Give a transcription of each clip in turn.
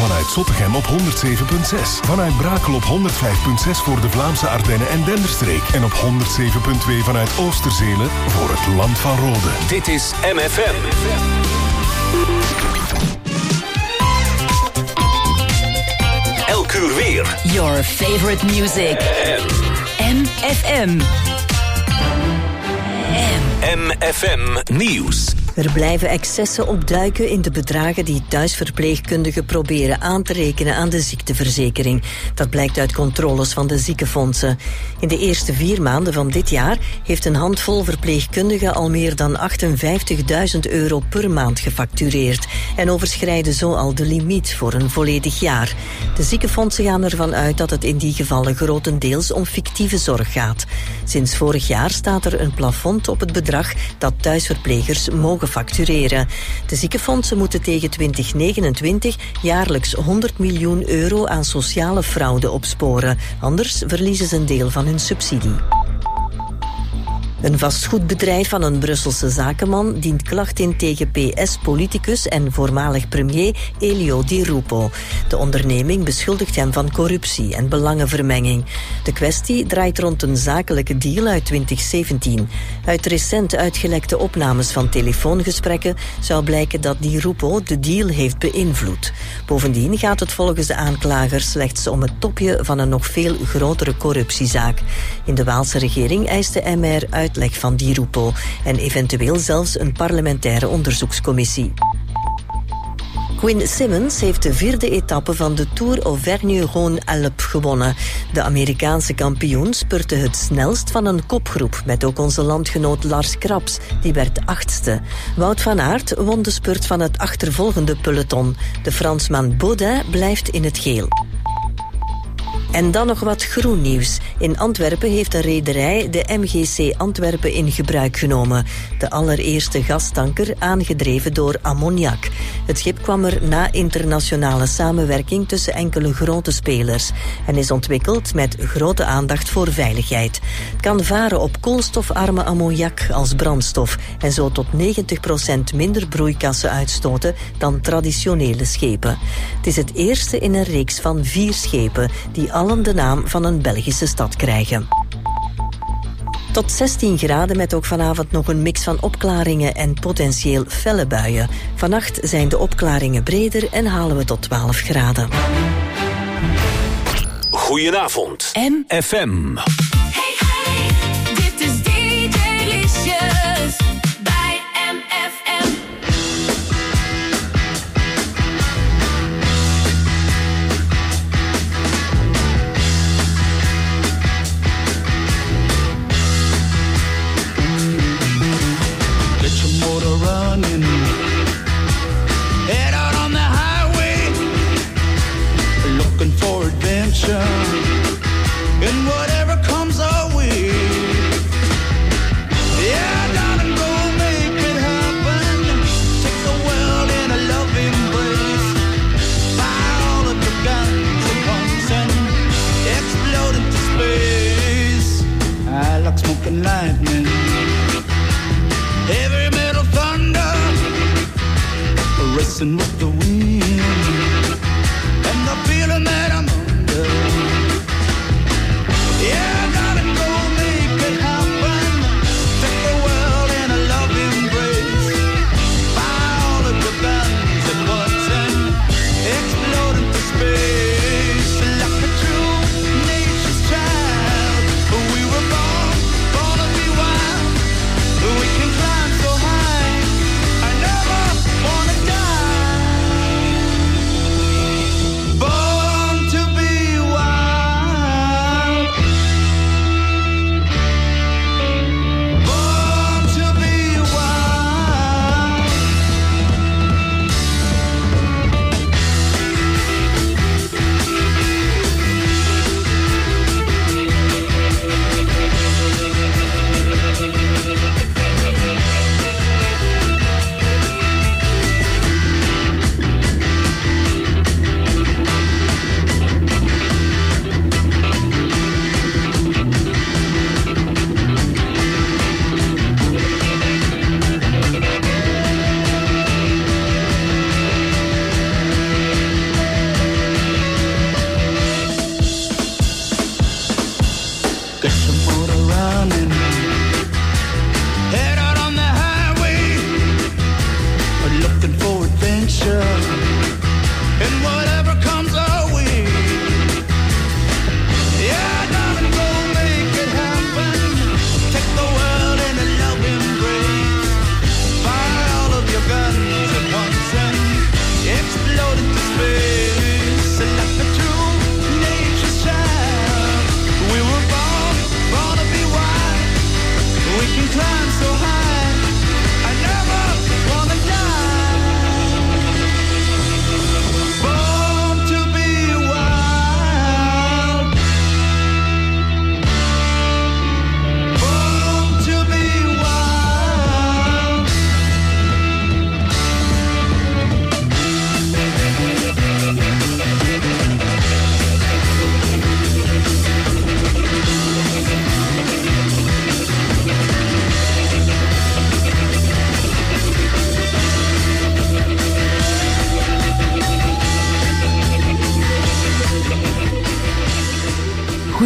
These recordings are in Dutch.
Vanuit Zottegem op 107.6. Vanuit Brakel op 105.6 voor de Vlaamse Ardennen en Denderstreek. En op 107.2 vanuit Oosterzelen voor het Land van Rode. Dit is MFM. Elk uur weer. Your favorite music. MFM. MFM Nieuws. Er blijven excessen opduiken in de bedragen die thuisverpleegkundigen proberen aan te rekenen aan de ziekteverzekering. Dat blijkt uit controles van de ziekenfondsen. In de eerste 4 maanden van dit jaar heeft een handvol verpleegkundigen al meer dan €58.000 per maand gefactureerd en overschrijden zo al de limiet voor een volledig jaar. De ziekenfondsen gaan ervan uit dat het in die gevallen grotendeels om fictieve zorg gaat. Sinds vorig jaar staat er een plafond op het bedrag dat thuisverplegers mogen factureren. De ziekenfondsen moeten tegen 2029 jaarlijks €100 miljoen aan sociale fraude opsporen. Anders verliezen ze een deel van hun subsidie. Een vastgoedbedrijf van een Brusselse zakenman dient klacht in tegen PS-politicus en voormalig premier Elio Di Rupo. De onderneming beschuldigt hem van corruptie en belangenvermenging. De kwestie draait rond een zakelijke deal uit 2017. Uit recent uitgelekte opnames van telefoongesprekken zou blijken dat Di Rupo de deal heeft beïnvloed. Bovendien gaat het volgens de aanklager slechts om het topje van een nog veel grotere corruptiezaak. In de Waalse regering eist de MR uitleg van Di Rupo en eventueel zelfs een parlementaire onderzoekscommissie. Quinn Simmons heeft de 4e etappe van de Tour Auvergne-Rhône-Alpes gewonnen. De Amerikaanse kampioen spurte het snelst van een kopgroep, met ook onze landgenoot Lars Krabs, die werd 8e. Wout van Aert won de spurt van het achtervolgende peloton. De Fransman Baudin blijft in het geel. En dan nog wat groen nieuws. In Antwerpen heeft een rederij de MGC Antwerpen in gebruik genomen. De allereerste gastanker aangedreven door ammoniak. Het schip kwam er na internationale samenwerking tussen enkele grote spelers en is ontwikkeld met grote aandacht voor veiligheid. Het kan varen op koolstofarme ammoniak als brandstof en zo tot 90% minder broeikassen uitstoten dan traditionele schepen. Het is het eerste in een reeks van 4 schepen die allen de naam van een Belgische stad krijgen. Tot 16 graden met ook vanavond nog een mix van opklaringen en potentieel felle buien. Vannacht zijn de opklaringen breder en halen we tot 12 graden. Goedenavond. MFM. Dit is DJ Licious bij MFM. Motor running, head out on the highway, looking for adventure, and whatever comes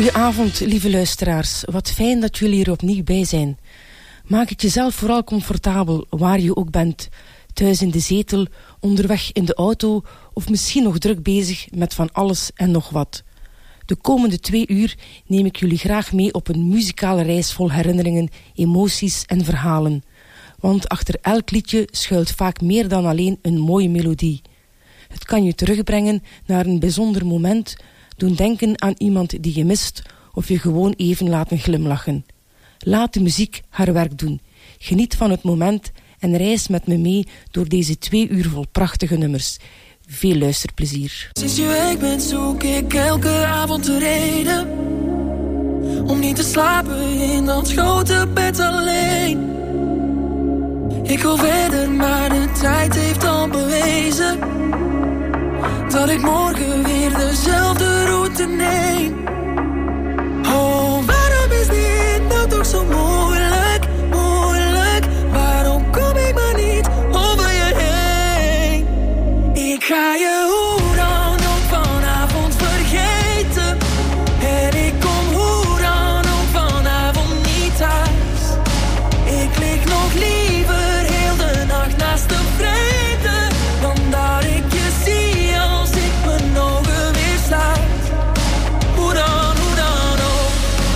Goedenavond, lieve luisteraars. Wat fijn dat jullie er opnieuw bij zijn. Maak het jezelf vooral comfortabel, waar je ook bent. Thuis in de zetel, onderweg in de auto of misschien nog druk bezig met van alles en nog wat. De komende 2 uur neem ik jullie graag mee op een muzikale reis vol herinneringen, emoties en verhalen. Want achter elk liedje schuilt vaak meer dan alleen een mooie melodie. Het kan je terugbrengen naar een bijzonder moment, doen denken aan iemand die je mist of je gewoon even laten glimlachen. Laat de muziek haar werk doen. Geniet van het moment en reis met me mee door deze 2 uur vol prachtige nummers. Veel luisterplezier. Sinds je weg bent zoek ik elke avond de reden om niet te slapen in dat grote bed alleen. Ik wil verder, maar de tijd heeft al bewezen dat ik morgen weer dezelfde route neem. Oh, waarom is dit nou toch zo moeilijk, moeilijk? Waarom kom ik maar niet over je heen? Ik ga je hoe dan ook vanavond vergeten. En ik kom hoe dan ook vanavond niet thuis. Ik lig nog liever heel de nacht naast de vrede dan dat ik je zie als ik mijn ogen weer sluit. Hoe dan ook.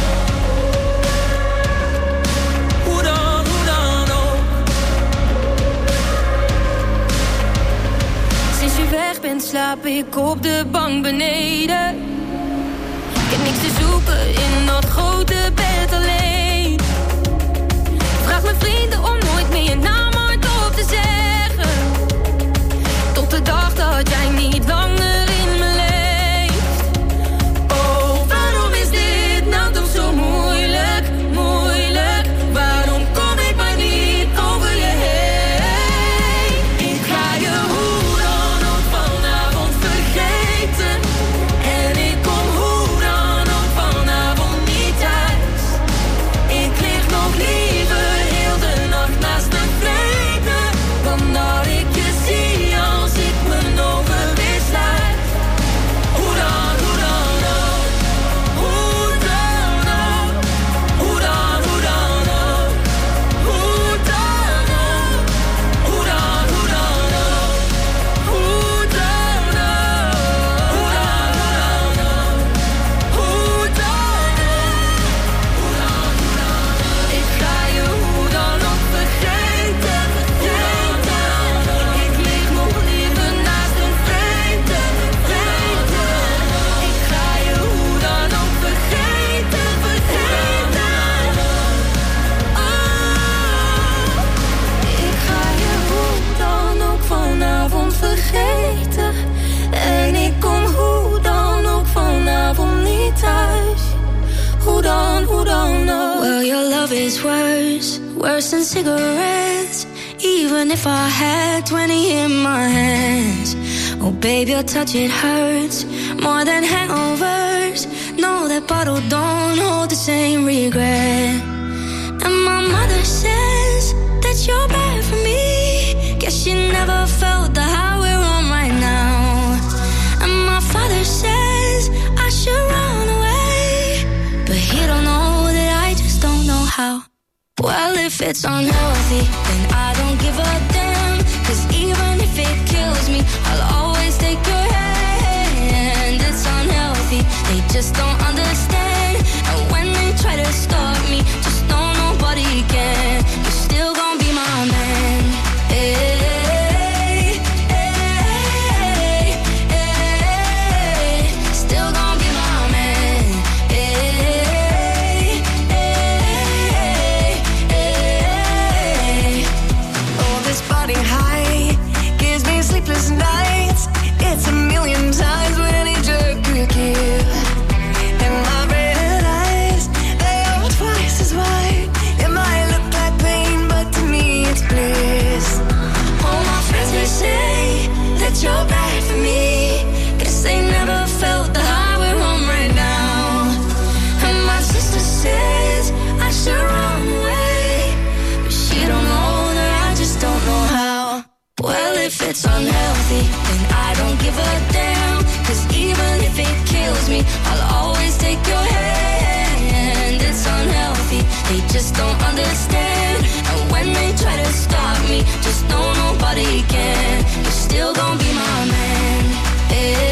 Hoe dan ook. Sinds je weg bent slaap ik op de bank beneden. Ik heb niks te zoeken in dat grote bed alleen. Vraag mijn vrienden om nooit meer je naam hardop te zeggen. Tot de dag dat jij niet langer in me leeft. Oh, waarom is dit nou toch zo moeilijk, moeilijk? Waarom kom ik maar niet over je heen? Ik ga je hoe dan ook vanavond vergeten. En ik kom hoe dan ook vanavond niet thuis. Ik lig nog liever heel de nacht naast de vrede dan dat ik je zie als ik mijn ogen weer sluit. Hoe dan ook. Hoe dan ook. Hoe dan ook. Hoe dan ook. Hoe dan ook. Hoe dan ook. Hoe dan ook. Hoe dan ook. Hoe dan ook. Ik ga je hoe dan ook vergeten. Ik lig nog liever naast een vreemde. Ik ga je hoe dan ook vergeten. Ik ga je hoe dan ook vanavond vergeten. En ik kom hoe dan ook vanavond niet thuis. Hoe dan ook. Well, your love is worse than cigarettes. Even if I had 20 in my hands. Oh baby, your touch it hurts more than hangovers. No, that bottle don't hold the same regret. And my mother says that you're bad for me. Guess she never felt the high we're on right now. And my father says I should run away, but he don't know that I just don't know how. Well, if it's unhealthy, then I don't give a damn. 'Cause even if it kills me, I'll always take your hand. It's unhealthy, they just don't understand. And when they try to stop me, just know nobody can. You're still gonna be my man. Hey, hey, hey. Still gonna be my man. Hey, hey. Oh, this body high gives me sleepless nights. It's a million times what any drug could give. just don't understand. And when they try to stop me, just know nobody can. You're still gonna be my man. Hey.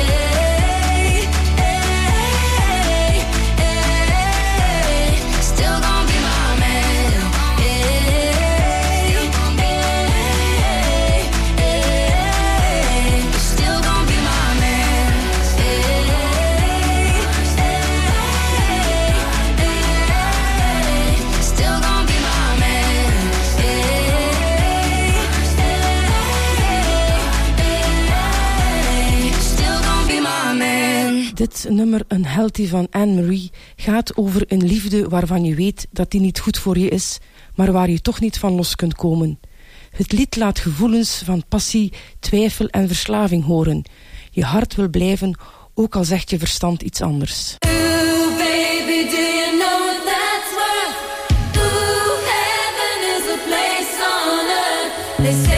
Dit nummer, Een Healthy van Anne-Marie, gaat over een liefde waarvan je weet dat die niet goed voor je is, maar waar je toch niet van los kunt komen. Het lied laat gevoelens van passie, twijfel en verslaving horen. Je hart wil blijven, ook al zegt je verstand iets anders. Ooh, baby, do you know what that's worth? Ooh, heaven is a place on earth. They say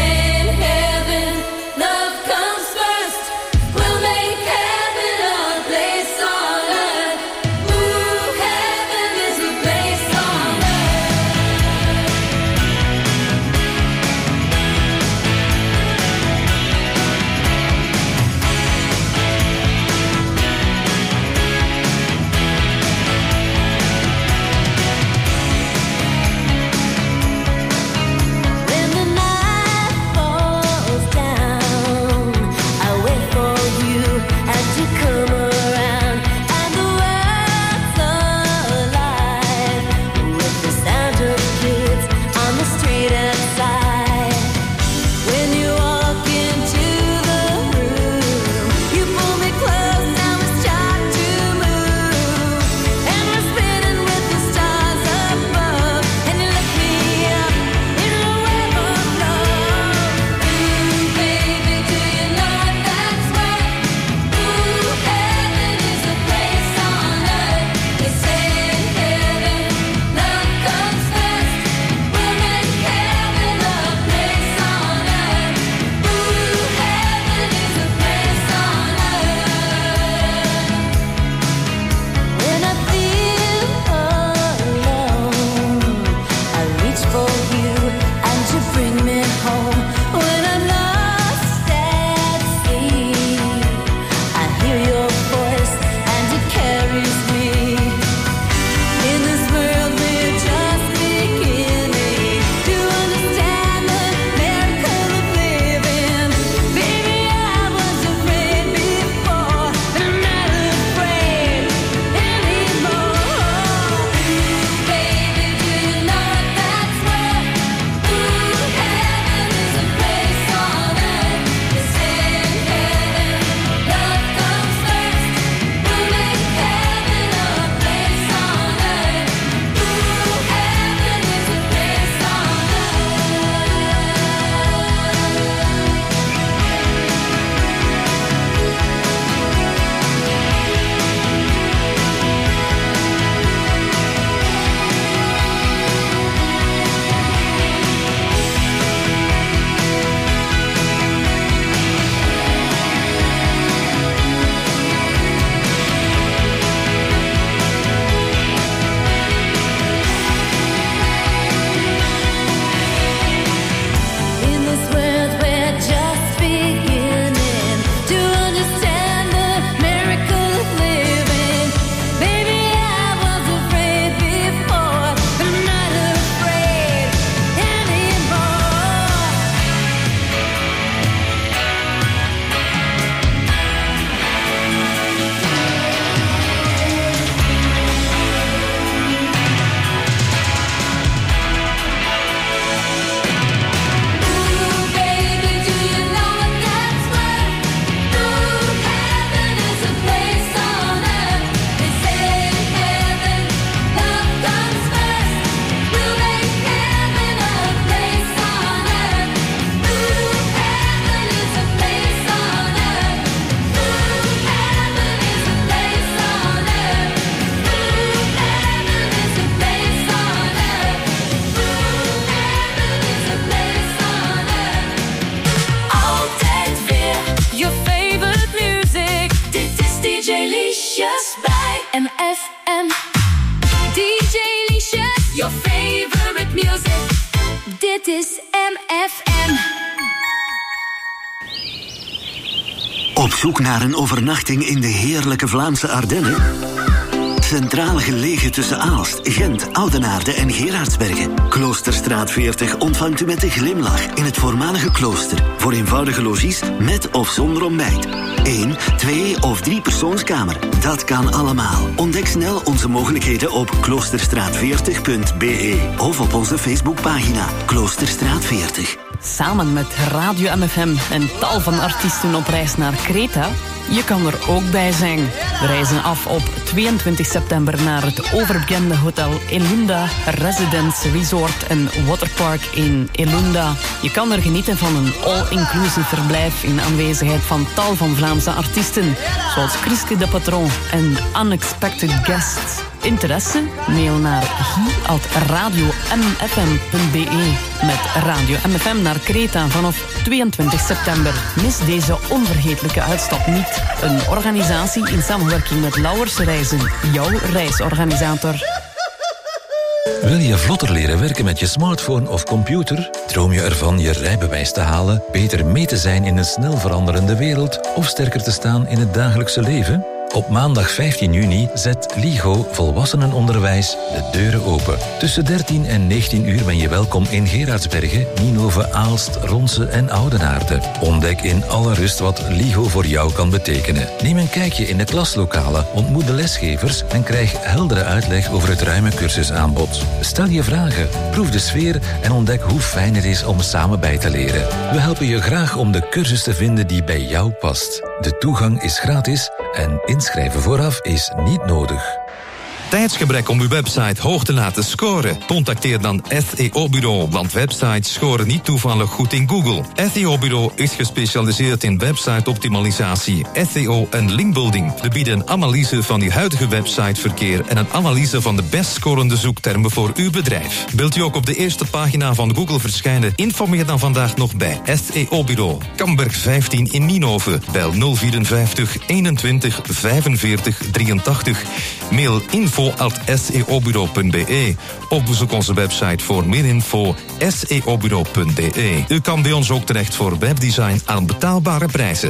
when the night zoek naar een overnachting in de heerlijke Vlaamse Ardennen? Centraal gelegen tussen Aalst, Gent, Oudenaarde en Gerardsbergen. Kloosterstraat 40 ontvangt u met een glimlach in het voormalige klooster. Voor eenvoudige logies met of zonder ontbijt. 1, 2 of 3 persoonskamer. Dat kan allemaal. Ontdek snel onze mogelijkheden op kloosterstraat40.be of op onze Facebookpagina Kloosterstraat 40. Samen met Radio MFM en tal van artiesten op reis naar Kreta. Je kan er ook bij zijn. We reizen af op 22 september naar het overbekende hotel Elunda Residence Resort en Waterpark in Elunda. Je kan er genieten van een all-inclusive verblijf in aanwezigheid van tal van Vlaamse artiesten, zoals Christy de Patron en Unexpected Guests. Interesse? Mail naar hi@radiomfm.be. Met Radio MFM naar Kreta vanaf 22 september. Mis deze onvergetelijke uitstap niet. Een organisatie in samenwerking met Lauwers Reizen, jouw reisorganisator. Wil je vlotter leren werken met je smartphone of computer? Droom je ervan je rijbewijs te halen, beter mee te zijn in een snel veranderende wereld of sterker te staan in het dagelijkse leven? Op maandag 15 juni zet LIGO Volwassenenonderwijs de deuren open. Tussen 13 en 19 uur ben je welkom in Gerardsbergen, Nienhoven, Aalst, Ronse en Oudenaarde. Ontdek in alle rust wat LIGO voor jou kan betekenen. Neem een kijkje in de klaslokalen, ontmoet de lesgevers en krijg heldere uitleg over het ruime cursusaanbod. Stel je vragen, proef de sfeer en ontdek hoe fijn het is om samen bij te leren. We helpen je graag om de cursus te vinden die bij jou past. De toegang is gratis en inschrijven vooraf is niet nodig. Tijdsgebrek om uw website hoog te laten scoren? Contacteer dan SEO-bureau, want websites scoren niet toevallig goed in Google. SEO-bureau is gespecialiseerd in website-optimalisatie, SEO en linkbuilding. We bieden een analyse van uw huidige websiteverkeer en een analyse van de best scorende zoektermen voor uw bedrijf. Wilt u ook op de eerste pagina van Google verschijnen? Informeer dan vandaag nog bij SEO-bureau. Kamberg 15 in Nienhoven. Bel 054 21 45 83. Mail info@seobureau.be of bezoek onze website voor meer info seobureau.be. U kan bij ons ook terecht voor webdesign aan betaalbare prijzen.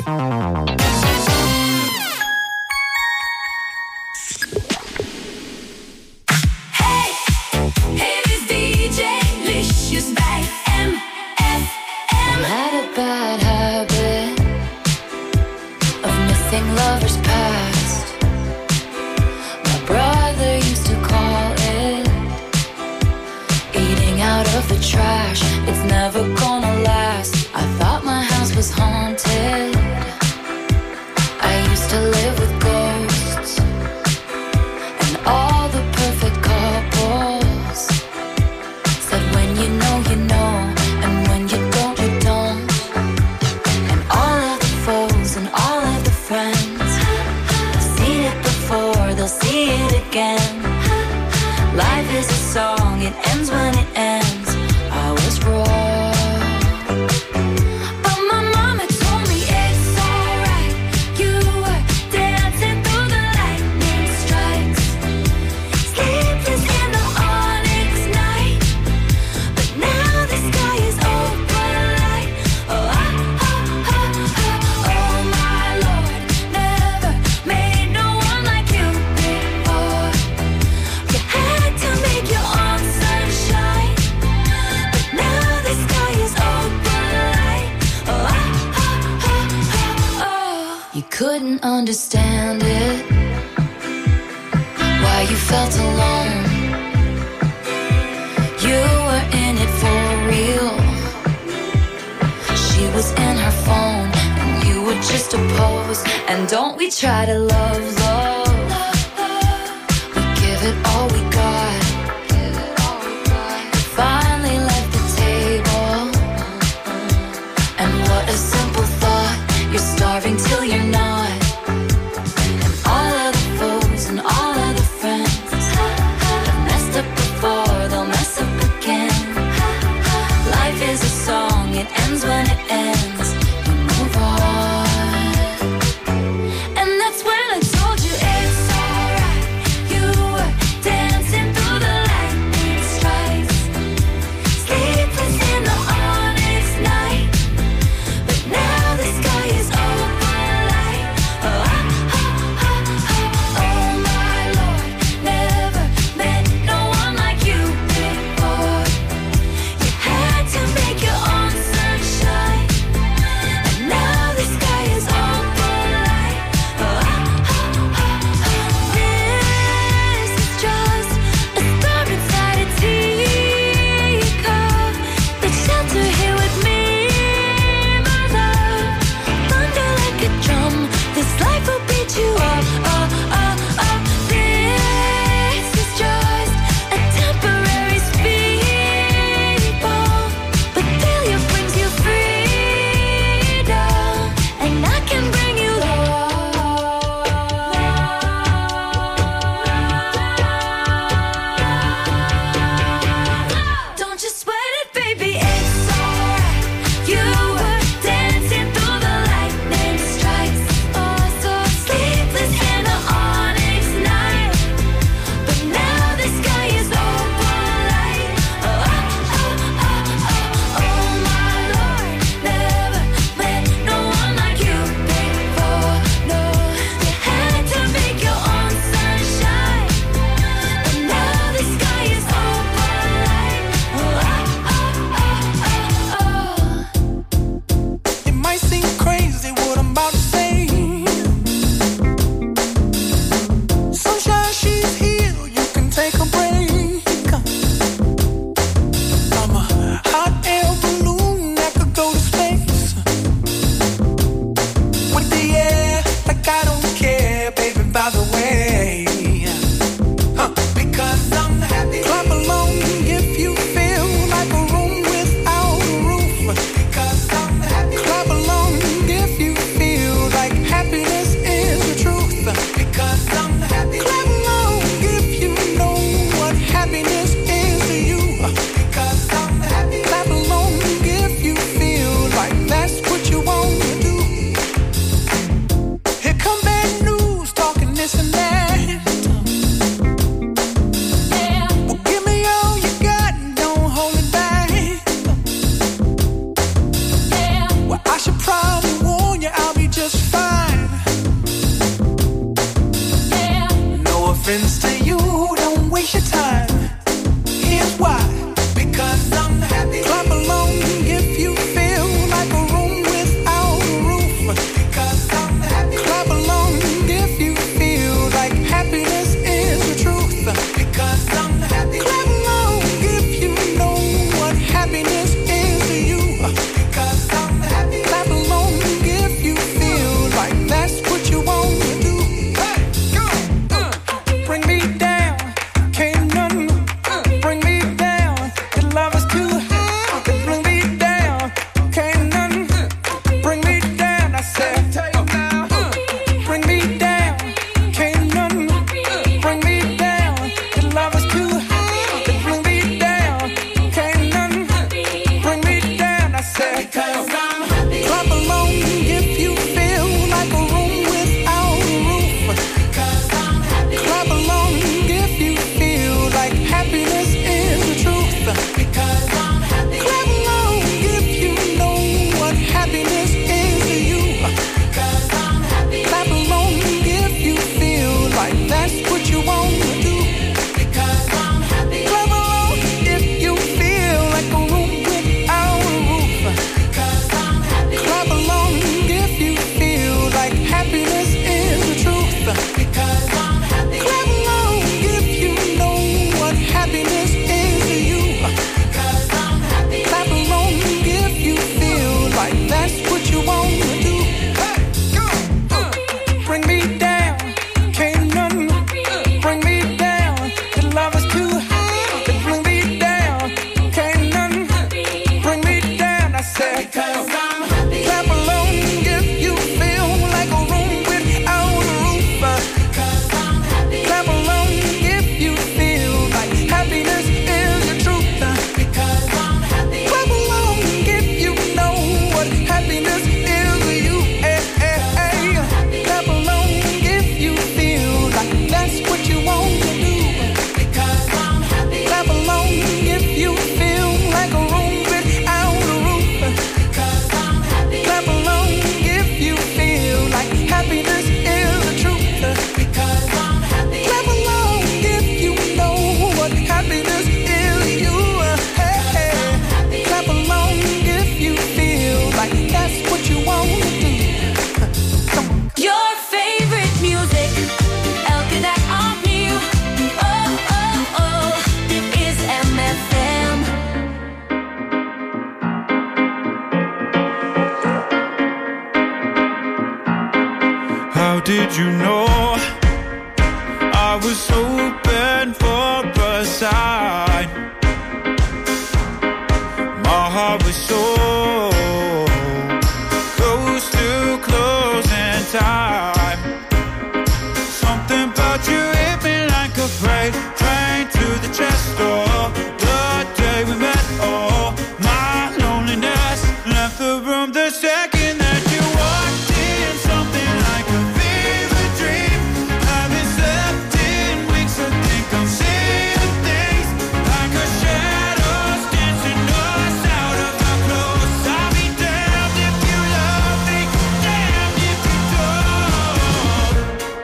Trash, it's never gonna last. I thought my house was haunted. I used to live with ghosts and all the perfect couples said when you know, and when you don't, you don't. And all of the foes and all of the friends have seen it before, they'll see it again. Life is a song, it ends when it ends. I was wrong, but my mama told me it's alright. You were dancing through the lightning strikes, sleepless in the onyx night, but now the sky is open light. Oh, oh my Lord, never made no one like you before. You had to make your own sunshine. You couldn't understand it, why you felt alone. You were in it for real. She was in her phone and you were just a pose. And don't we try to love, we give it all we got. Finally left the table, and what a simple thought. You're starving till you're not. And all of the foes and all of the friends have messed up before, they'll mess up again. Life is a song, it ends when it ends. You move on. And that's when I told you friends to you, don't waste your time. Here's why. Because I'm happy. Clap along if you feel like a room without a roof. Because I'm happy. Clap along if you feel like happiness is the truth. Because I'm happy. Clap along if you know what happiness is to you. Because I'm happy. Clap along if you feel like that's what you want to do. Hey, go! Bring me down, can't none bring me down. Your love is too high. Bring me down, can't none bring me down. I said, bring me down, can't none bring me down. Your love is too high. Bring me down, can't none bring me down. I said, because I'm happy. Clap along if you feel like a room without a roof. Because I'm happy. Clap along if you feel like happiness is the truth. Because I'm happy. Clap along if you know what happiness is to you. Because I'm happy. Clap along if you feel like that's what you want to do. Because I'm happy. Clap along if you feel like a room without a roof. Because I'm happy. Clap along if you feel like happiness is the truth. Because I'm happy. Clap along if you know what happiness is to you. Because I'm happy. Clap along if you feel like that's what you want to do. Hey, go! Bring me down, can't none bring me down. Your love is too high. Bring me down, can't none bring me down. I said, because I'm happy. Clap along if you feel like a room without a roof. Because I'm happy. Clap along if you feel like happiness is the truth. Because I'm happy. Clap along if you know what happiness is to you. Hey, hey, hey. Clap along if you feel like that's what you want to do. Because I'm happy. Clap along if you feel like a room without a roof. Because I'm happy. Clap along if you feel like happiness is the truth. Because I'm happy. Clap along if you know what happiness is to you. Hey, hey. Clap along if you feel like that's what you want to do. Come on. Your favorite music, elke dag opnieuw. Oh, oh, oh, dit is MFM. How did you know I was open for a sign? My heart was so close to closing time. Something about you hit me like a freight train to the chest door. The day we met, oh, my loneliness left the room the second that you walked in. Something like a fever dream. Haven't slept in weeks. I think I'm seeing things like a shadows dancing us out of our clothes. I'll be damned if you love me, damned if you don't.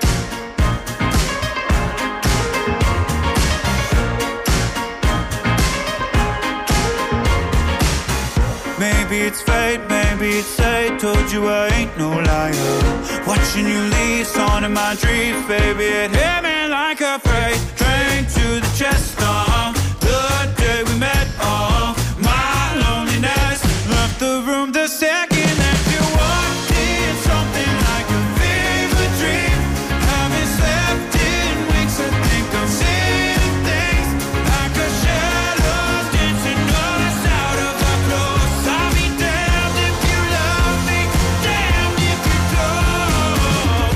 Maybe it's fate, maybe it's fate. Told you I ain't no liar. Watching you leave, on in my dreams, baby. It hit me like a freight train to the chest. The day we met, my loneliness left the room the second that you walked in. Something like a fever dream. Haven't slept in weeks. I think I'm seeing things like a shadows dancing us out of our clothes. I'll be damned if you love me, damned if you don't.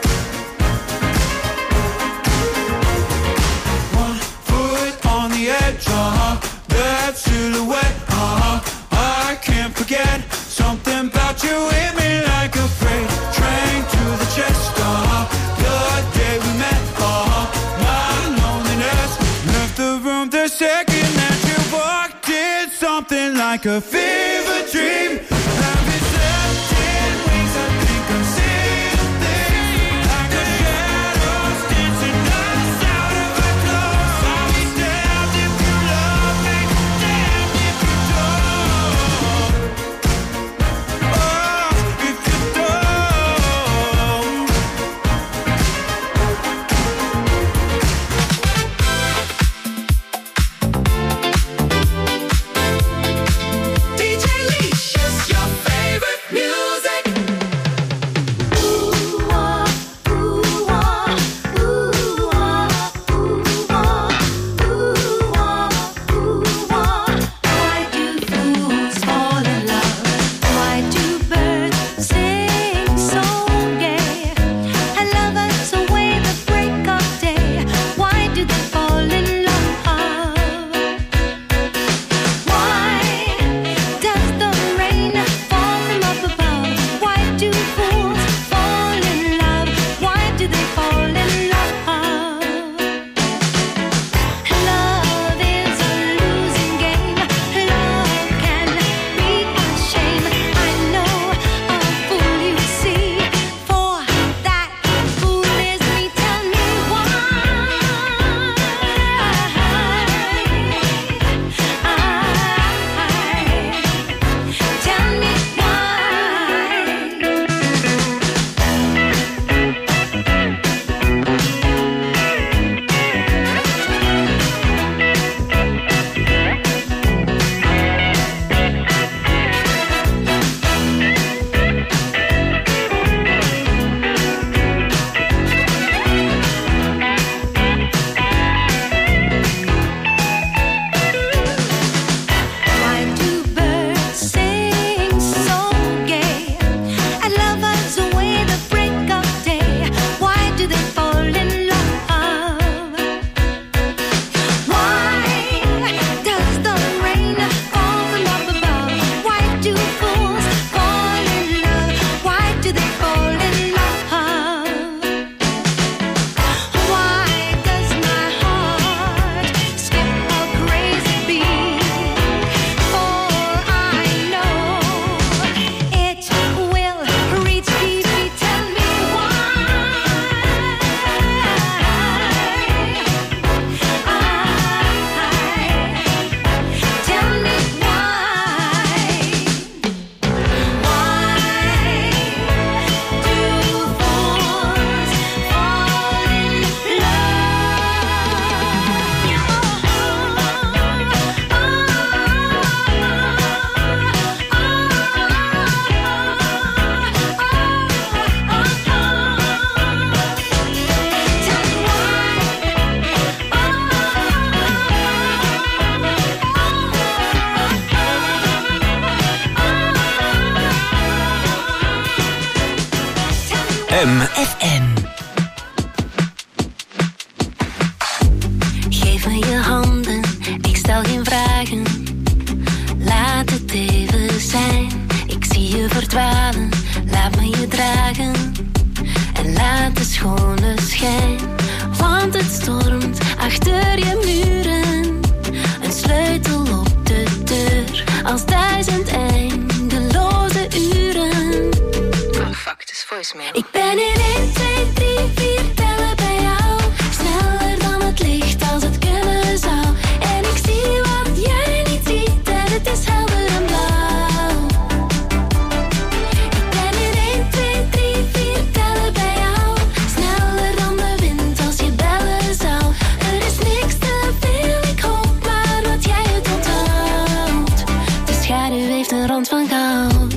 One foot on the edge, that silhouette, I can't forget. Something about you hit me like a freight train to the chest. The day we met, my loneliness left the room the second that you walked in. Something like a fever dream. Haven't slept in weeks. I think I'm seeing things like a shadows dancing us Jam FM. Geef me je handen, ik stel geen vragen. Laat het even zijn. Ik zie je verdwalen, laat me je dragen. En laat de schone schijn. Want het stormt achter je muren. Een sleutel op de deur. Als 1000 eindeloze uren. Oh fuck, het is voicemail. Ik ben in 1, 2, 3, 4 tellen bij jou. Sneller dan het licht als het kunnen zou. En ik zie wat jij niet ziet. En het is helder en blauw. Ik ben in 1, 2, 3, 4 tellen bij jou. Sneller dan de wind als je bellen zou. Er is niks te veel, ik hoop maar dat jij het onthoudt. De schaduw heeft een rand van goud.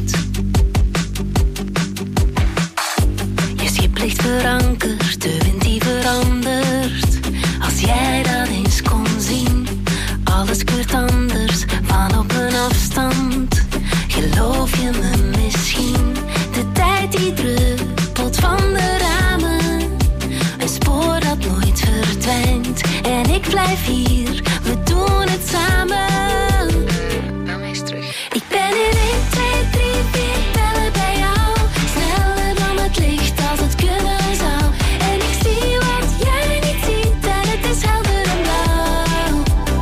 Je schip ligt verankerd, de wind die verandert. Als jij dat eens kon zien, alles kleurt anders van op een afstand. Geloof je me misschien? De tijd die druppelt van de ramen. Een spoor dat nooit verdwijnt. En ik blijf hier, we doen het samen. Nou eens terug. Ik ben in 1, 2, 3, 4 tellen bij jou. Sneller dan het licht als het kunnen zou. En ik zie wat jij niet ziet. En het is helder en blauw.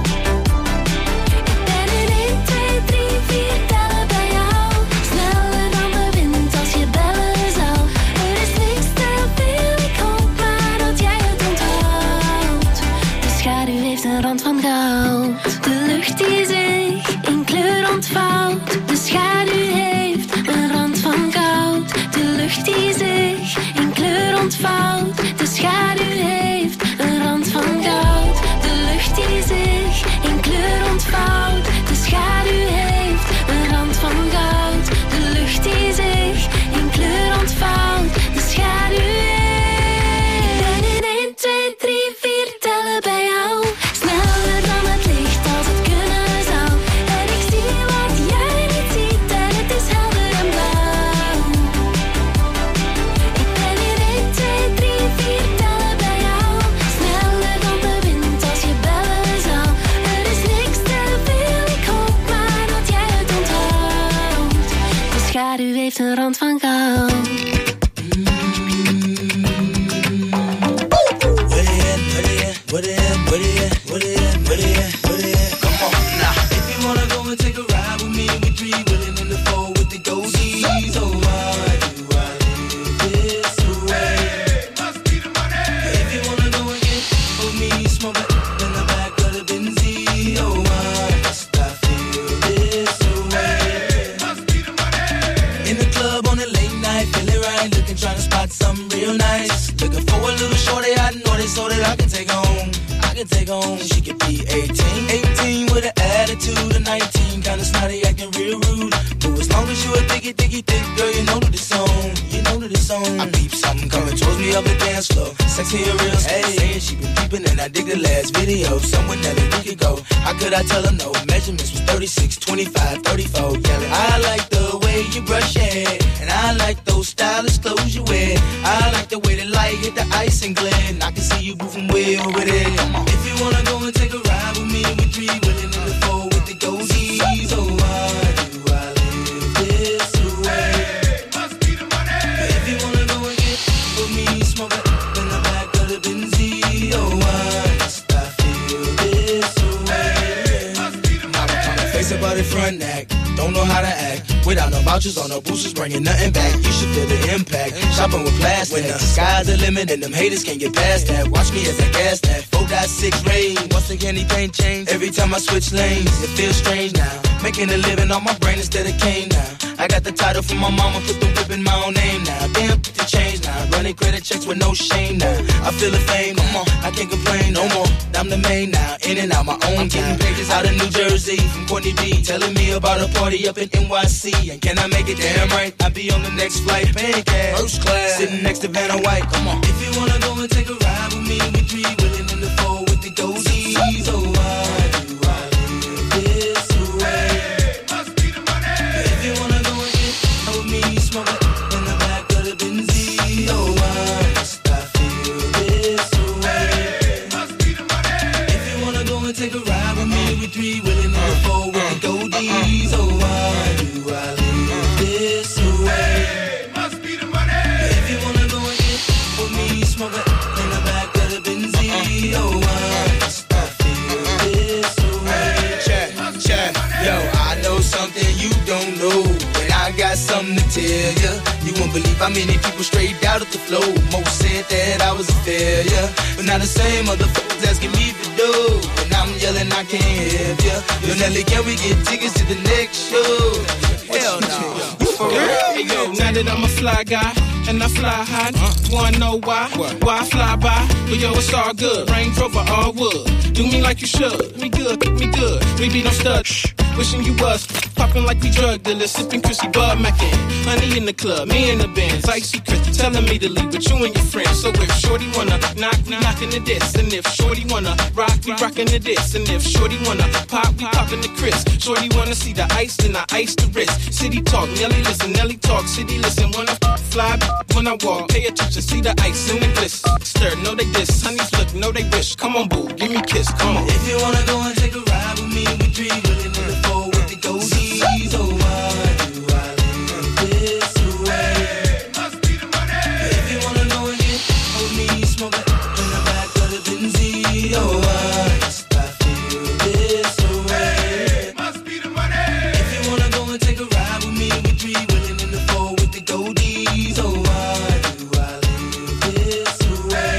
Ik ben in 1, 2, 3, 4 tellen bij jou. Sneller dan de wind als je bellen zou. Er is niks te veel, ik hoop maar dat jij het onthoudt. De schaduw heeft een rand van goud. De lucht die zich in kleur ontvouwt. De schaduw heeft een rand van goud. De lucht die zich in kleur ontvouwt. De schaduw heeft een rand van goud. De lucht die zich in kleur ontvouwt. De schaduw heeft een rand van goud. De lucht die zich in kleur ontvouwt. De schaduw heeft. Ik ben in 1, 2, 3, 4 tellen bij jou. Sneller dan het licht als het kunnen zou. En ik zie wat jij niet ziet. En het is helder en blauw. Ik ben in 1, 2, 3, 4 tellen bij jou. Sneller dan de wind als je bellen zou. Er is niks te veel, ik hoop maar dat jij het onthoudt. De schaduw heeft een rand van goud. Come on now. If you wanna go and take a ride with me, we three willing in the four with the goldies. Oh, why do I live this way? Must be the money. If you wanna go and get with me, smoke it in the back of the Benzie. Oh, why must I feel this way? Must be the money. In the club on a late night, feeling right, looking, trying to spot something real nice. Looking for a little shorty I know this so that I can take home. Take home, she could be 18 with an attitude of 19, kinda snotty, acting real rude. But as long as you a thick, girl, you know that it's on. You know that it's on. I peep something coming towards me up the dance floor. Sexy and real, saying she been peeping, and I dig the last video. Somewhere that we could go. How could I tell her no? Measurements was 36, 25, 34. Yelling, I like the way you brush your hair, and I like those stylish clothes you wear. I like the way the light hit the ice and glare. I can see you moving way over there. Come on. If you wanna go and take a ride with me, we three willing in the four with the goldies. Oh, why do I live this way? Must be the money. If you wanna go and get with me, smoke it in the back of the Benzie. Oh, why must I feel this way? Must be the money. Face about it front act, don't know how to act. Without no vouchers or no boosters, bringing nothing back. You should feel the impact. Shopping with plastic. When the sky's the limit and them haters can't get past that. Watch me as I gas that. 4.6 range. Once again, anything change. Every time I switch lanes, it feels strange now. Making a living on my brain instead of cane now. I got the title from my mama, put the whip in my own name now. Damn, put the change now. Running credit checks with no shame now. I feel the fame, come on, I can't complain no more. I'm the main now, in and out my own time. Pages out of New Jersey from Courtney B, telling me about a party up in NYC. And can I make it damn right? I'll be on the next flight, paying cash, first class, sitting next to Vanna White. Come on, if you wanna go and take a ride with me, we three willing in the four with the goldies. Oh, why do I live this way? Must be the money. If you wanna go and get with me, smoke it in the back of the Benzie. Oh, smoking in the back of the Benz. Oh, I feel this way. Check, yo, I know something you don't know, and I got something to tell ya. You won't believe how many people straight out of the flow. Most said that I was a failure, but now the same motherfuckers asking me for dough, and I'm yelling I can't help ya. Yo, Nelly, can we get tickets to the next show? Hell no. You for real? Hey, yo, now that I'm a fly guy and I fly high, wanna know why? Why I fly by? But yo, it's all good. Range Rover, all wood. Do me like you should. Me good. We be no stud. Wishing you was popping like we drug dealers, sipping Chrissy Bud Mackin. Honey in the club, me in the Benz, icy Chris telling me to leave with you and your friends. So if Shorty wanna knock, we knockin' the diss. And if Shorty wanna rock, we rockin' the diss. And if Shorty wanna pop, we poppin' the Chris. Shorty wanna see the ice, then I ice the wrist. City talk, Nelly listen, Nelly talk, city listen. When I fly, when I walk, pay attention, see the ice and the gliss. Stir, know they diss, honeys look, know they wish. Come on, boo, give me a kiss, come on. If you wanna go and take a ride with me, we three willing in the four with the goatees. Oh, why do I live this way? Must be the money. If you wanna go and get on me, smoking in the back of the Benz. Oh, I feel this way. Must be the money. If you wanna go and take a ride with me, we three willing in the four with the goatees. Oh, why do I live this way?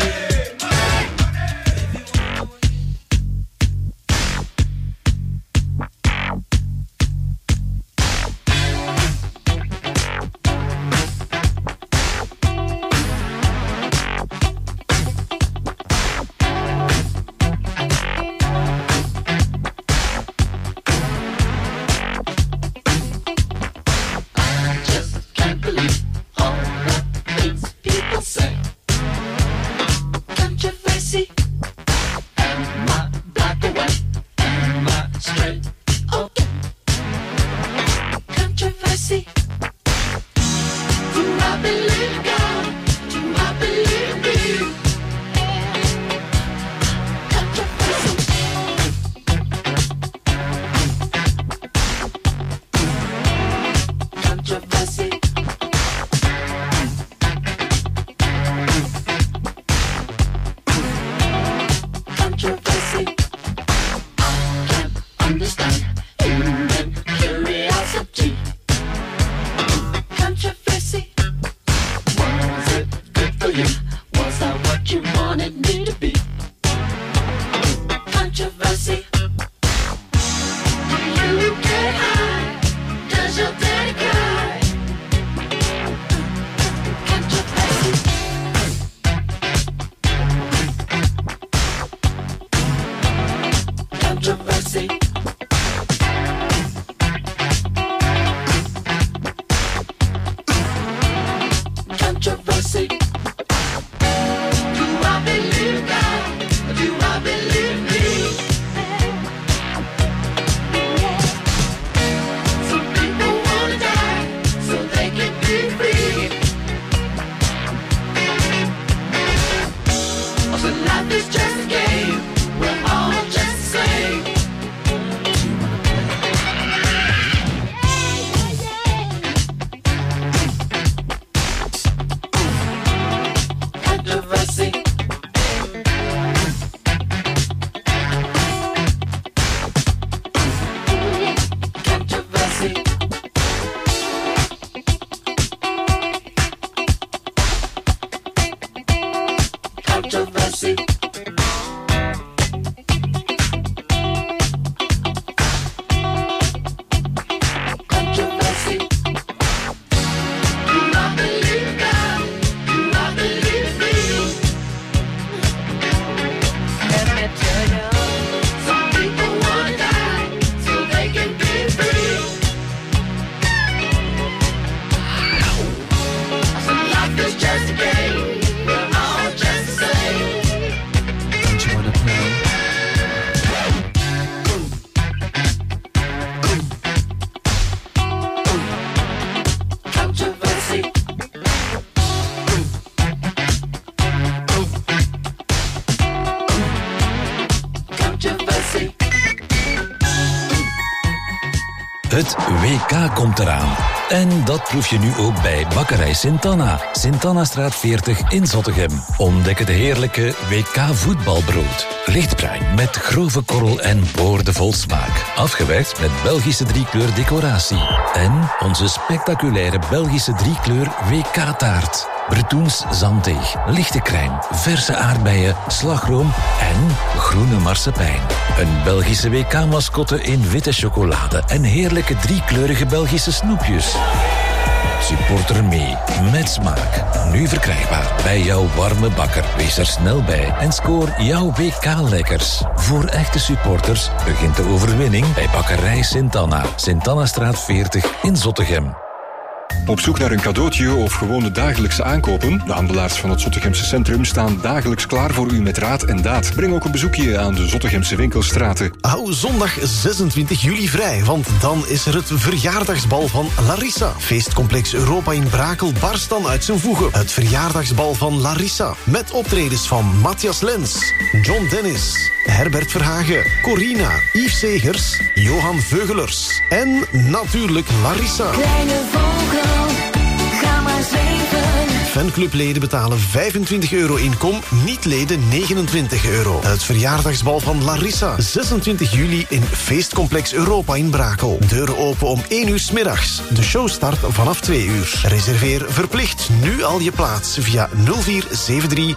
Het WK komt eraan. En dat proef je nu ook bij Bakkerij Sint-Anna. Sint-Annastraat 40 in Zottegem. Ontdek het heerlijke WK voetbalbrood. Lichtbruin met grove korrel en boordevol smaak. Afgewerkt met Belgische 3-kleur decoratie. En onze spectaculaire Belgische 3-kleur WK-taart. Bretoens zanddeeg, lichte crème, verse aardbeien, slagroom en groene marsepein. Een Belgische WK-mascotte in witte chocolade en heerlijke 3-kleurige Belgische snoepjes. Supporter mee, met smaak. Nu verkrijgbaar bij jouw warme bakker. Wees er snel bij en scoor jouw WK-lekkers. Voor echte supporters begint de overwinning bij Bakkerij Sint-Anna. Sint-Annastraat 40 in Zottegem. Op zoek naar een cadeautje of gewoon de dagelijkse aankopen? De handelaars van het Zottegemse centrum staan dagelijks klaar voor u met raad en daad. Breng ook een bezoekje aan de Zottegemse winkelstraten. Hou zondag 26 juli vrij, want dan is er het verjaardagsbal van Larissa. Feestcomplex Europa in Brakel barst dan uit zijn voegen. Het verjaardagsbal van Larissa. Met optredens van Matthias Lens, John Dennis, Herbert Verhagen, Corina, Yves Segers, Johan Veugelers en natuurlijk Larissa. Kleine vogel, ga maar zweven. Fanclubleden betalen €25 in kom, niet-leden €29. Het verjaardagsbal van Larissa, 26 juli in Feestcomplex Europa in Brakel. Deuren open om 1 uur 's middags. De show start vanaf 2 uur. Reserveer verplicht nu al je plaats via 0473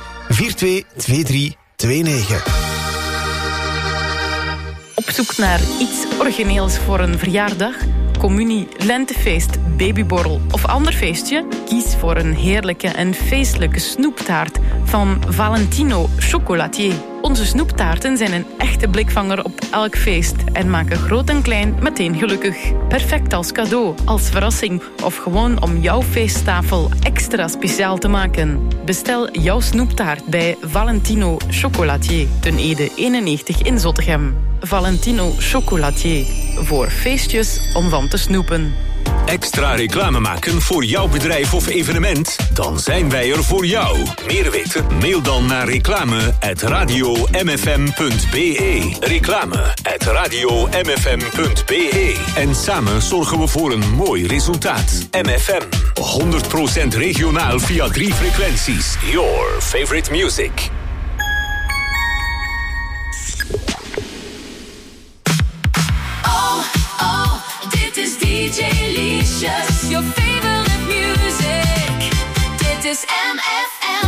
422329. Op zoek naar iets origineels voor een verjaardag? Communie, lentefeest, babyborrel of ander feestje? Kies voor een heerlijke en feestelijke snoeptaart van Valentino Chocolatier. Onze snoeptaarten zijn een echte blikvanger op elk feest en maken groot en klein meteen gelukkig. Perfect als cadeau, als verrassing of gewoon om jouw feesttafel extra speciaal te maken. Bestel jouw snoeptaart bij Valentino Chocolatier, ten Ede 91 in Zottegem. Valentino Chocolatier, voor feestjes om van te snoepen. Extra reclame maken voor jouw bedrijf of evenement? Dan zijn wij er voor jou. Meer weten? Mail dan naar reclame@radiomfm.be. Reclame@radiomfm.be. En samen zorgen we voor een mooi resultaat. MFM, 100% regionaal via 3 frequenties. Your favorite music. DJ Licious, your favorite music. Dit is MFM.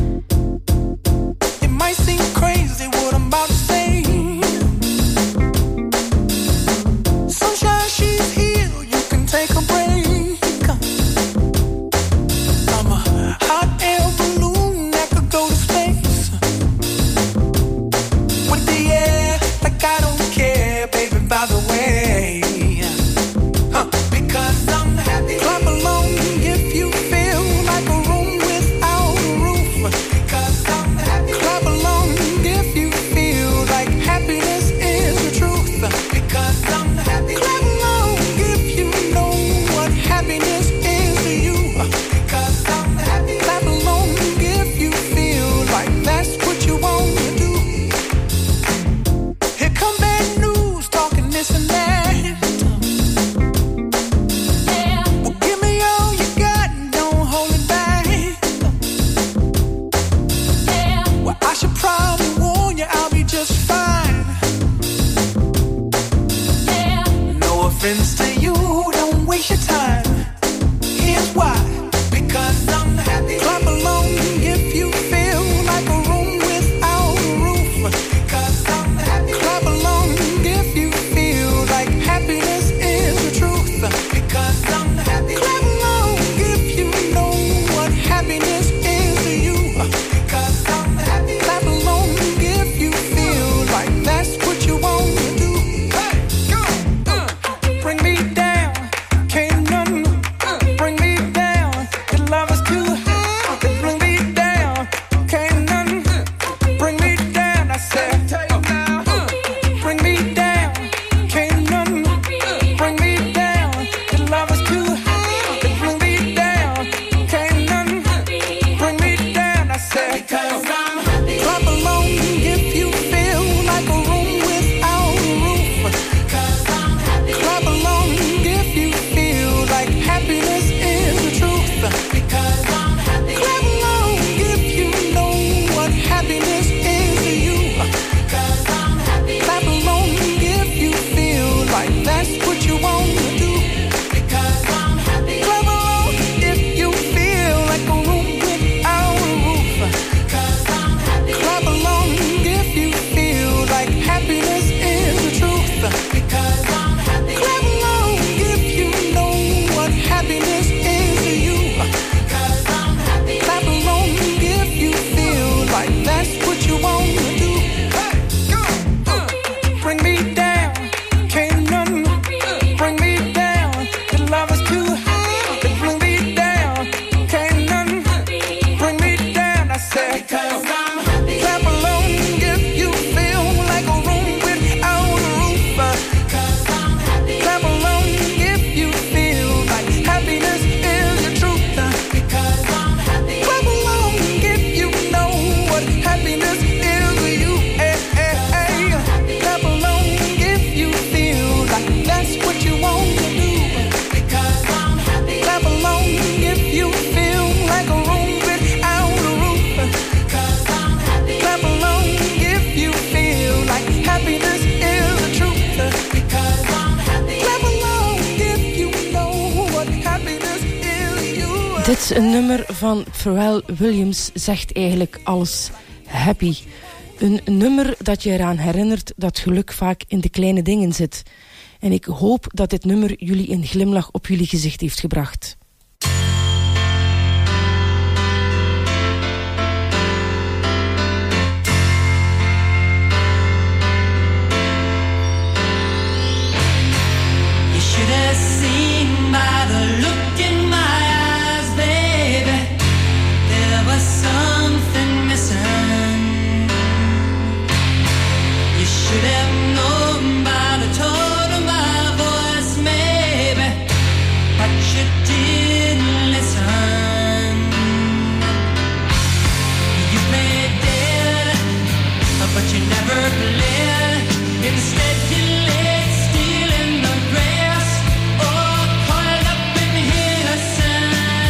It might seem crazy what I'm about to say. Sunshine, she's here, you can take a break. I'm a hot air balloon that could go to space. With the air, like I don't care, baby, by the way. Clap along if you feel like a room without a roof. Clap along if you feel like happiness is the truth. Clap along if you know what happiness is to you. Clap along if you feel like that's what you want to do. Clap along if you feel like a room without a roof. Clap along if you feel like happiness is the truth. Clap along if you know what happiness is you. Dit een nummer van Pharrell Williams zegt eigenlijk alles. Happy. Een nummer dat je eraan herinnert dat geluk vaak in de kleine dingen zit. En ik hoop dat dit nummer jullie een glimlach op jullie gezicht heeft gebracht. You should have seen by the look in my eyes, baby. There was something missing. You should have known by the tone of my voice, maybe, but you didn't listen. You played dead, but you never played. Instead you laid still in the grass, or coiled up in innocence.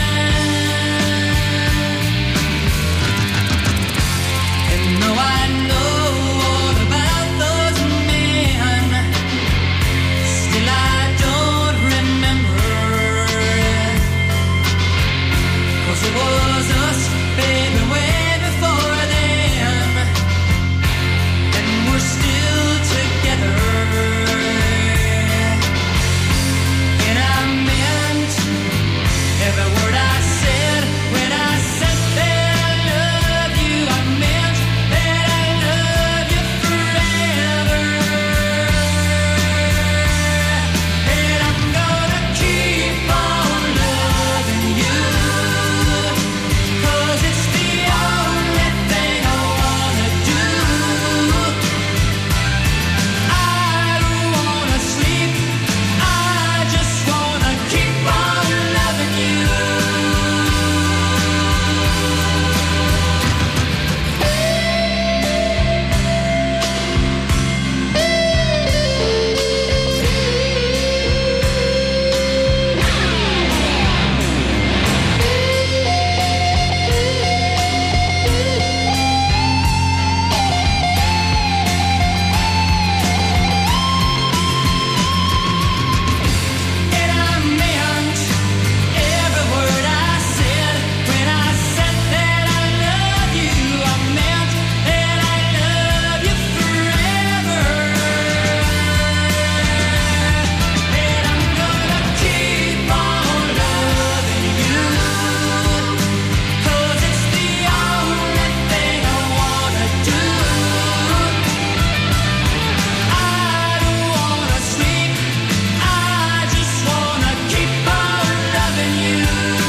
And though I know all about those men, still I don't remember. 'Cause it was us, baby, way before them, and we're still together. And I meant every word I said when I said that I love you. I meant that I love you forever. And I'm gonna keep on loving you, 'cause it's the only thing I wanna do. I don't wanna sleep, I just wanna keep on loving you. And I meant every word I said when I said that I love you. I meant that I love you forever. And I'm gonna keep on loving you, 'cause it's the only thing I wanna do. I don't wanna sleep, I just wanna keep on loving you.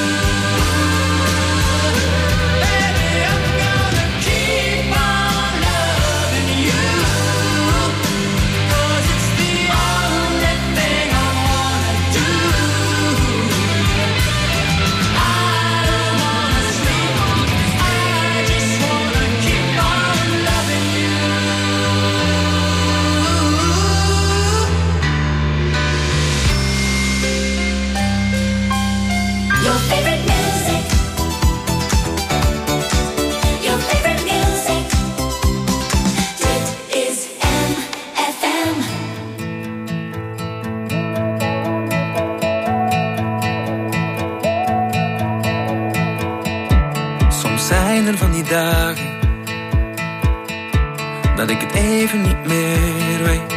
Baby, I'm gonna keep on loving you, 'cause it's the only thing I wanna do. I don't wanna sleep, I just wanna keep on loving you. Your favorite music. Your favorite music. Dit is MFM. Soms zijn er van die dagen dat ik het even niet meer weet.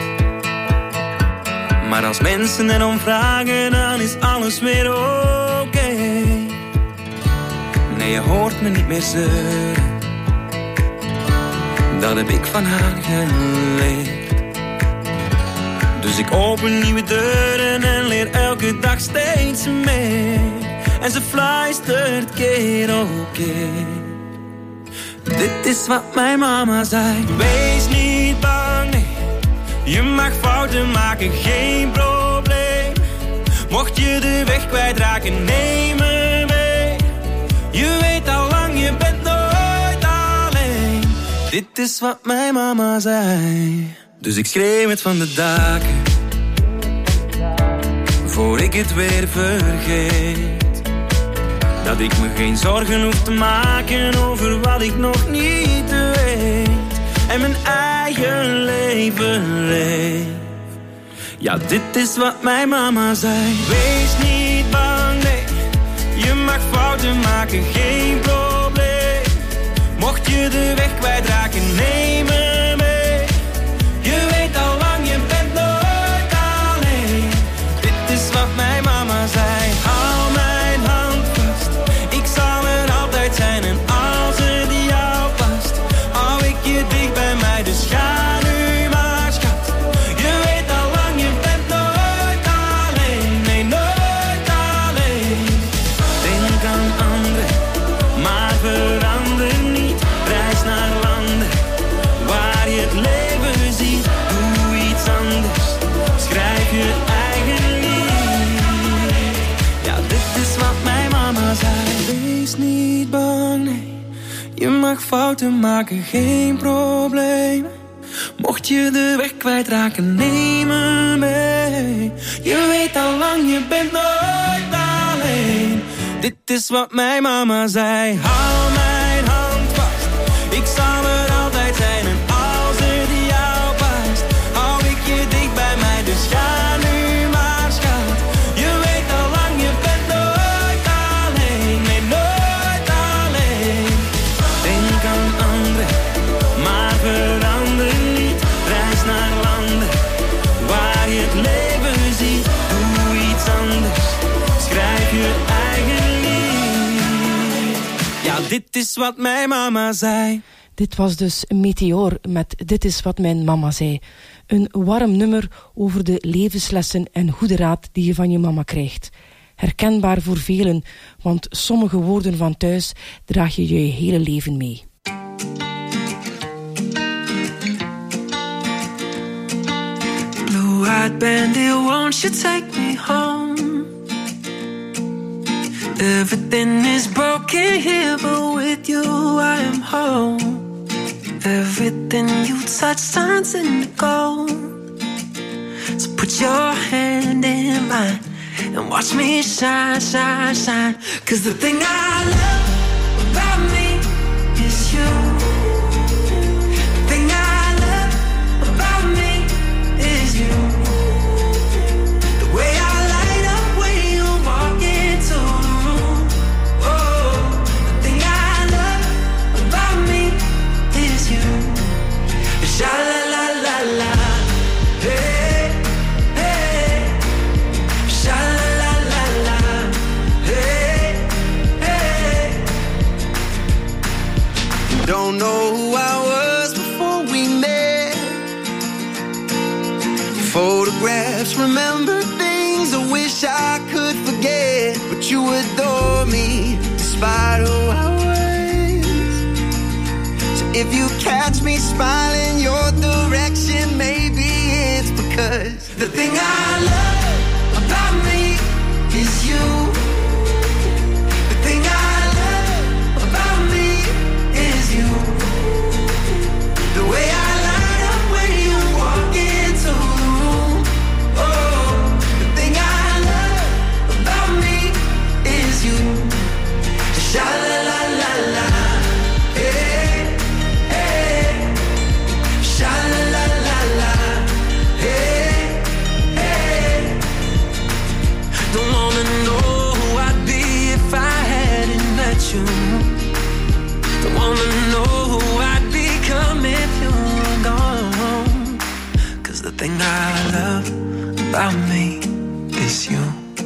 Maar als mensen erom vragen, dan is alles weer oké. Nee, je hoort me niet meer zeuren. Dat heb ik van haar geleerd. Dus ik open nieuwe deuren en leer elke dag steeds meer. En ze fluistert keer op keer. Dit is wat mijn mama zei. Wees niet bang, nee. Je mag fouten maken, geen probleem. Mocht je de weg kwijtraken, neem me mee. Je weet al lang, je bent nooit alleen. Dit is wat mijn mama zei. Dus ik schreeuw het van de daken, voor ik het weer vergeet. Dat ik me geen zorgen hoef te maken over wat ik nog niet weet. En mijn eigen leven leef. Ja, dit is wat mijn mama zei. Wees niet bang, nee. Je mag fouten maken, geen probleem. Mocht je de weg kwijtraken, neem me mee. Je weet al lang, je bent nooit alleen. Dit is wat mijn mama zei. Hou mijn hand vast, ik zal er altijd zijn. En als het jou past, hou ik je dicht bij mij. Dus ga nu maar, schat. Je weet al lang, je bent nooit alleen. Nee, nooit alleen. Denk aan anderen, maar verander niet. Reis naar landen waar je het leven ziet. Doe iets anders, schrijf je eigen lied. Ja, dit is wat mijn mama zei. Wees niet bang, nee. Je mag fouten maken, geen probleem. Mocht je de weg kwijtraken, neem me mee. Je weet al lang, je bent nooit alleen. Dit is wat mijn mama zei. Hou mijn hand vast, ik zal er altijd zijn. En als het jou past, hou ik je dicht bij mij. Dus ga nu maar, schat. Je weet al lang, je bent nooit alleen. Nee, nooit alleen. Denk aan anderen, maar verander niet. Reis naar landen waar je het leven ziet. Doe iets anders, schrijf je eigen lied. Ja, dit is wat mijn mama zei. Dit was dus Meteor met Dit is wat mijn mama zei. Een warm nummer over de levenslessen en goede raad die je van je mama krijgt. Herkenbaar voor velen, want sommige woorden van thuis draag je je hele leven mee. Blue-eyed bandit, won't you take me home? Everything is broken here, but with you I am home. Everything you touch turns into gold. So put your hand in mine and watch me shine, shine, shine. 'Cause the thing I love about me is you. The thing I love about me is you. The way I light up when you walk into the room. Oh, the thing I love about me is you. Sha la la la la, hey, hey. Sha la la la la, hey, hey. Don't know who I was before we met. Photographs, remember things I wish I could forget. But you adore me despite who I was. So if you catch me smiling your direction, maybe it's because the thing I love about me is you. The thing I love about me is you. The way I light up when you walk into the room. Oh, the thing I love about me is you. Sha la la la la, hey, hey. Sha la la la la, hey, hey. Don't wanna know who I'd be if I hadn't met you. Don't wanna know who I'd become if you were gone. 'Cause the thing I love about me is you.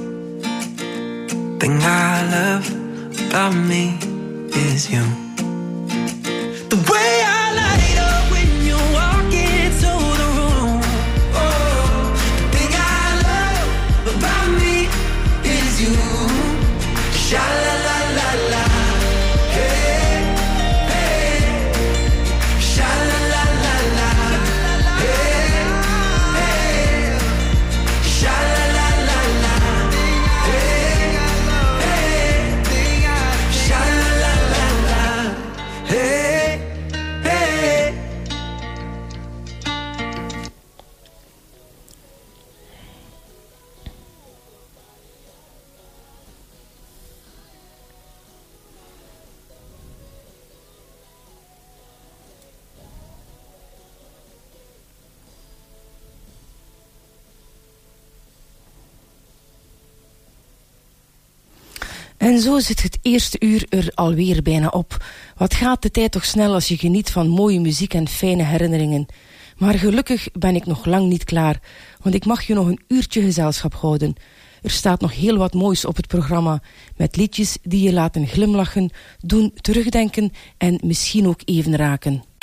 Thing I love about me is you. The way I light up when you walk into the room. Oh, the thing I love about me is you. Sha la la la la, hey, hey. En zo zit het eerste uur er alweer bijna op. Wat gaat de tijd toch snel als je geniet van mooie muziek en fijne herinneringen. Maar gelukkig ben ik nog lang niet klaar, want ik mag je nog een uurtje gezelschap houden. Er staat nog heel wat moois op het programma, met liedjes die je laten glimlachen, doen terugdenken en misschien ook even raken.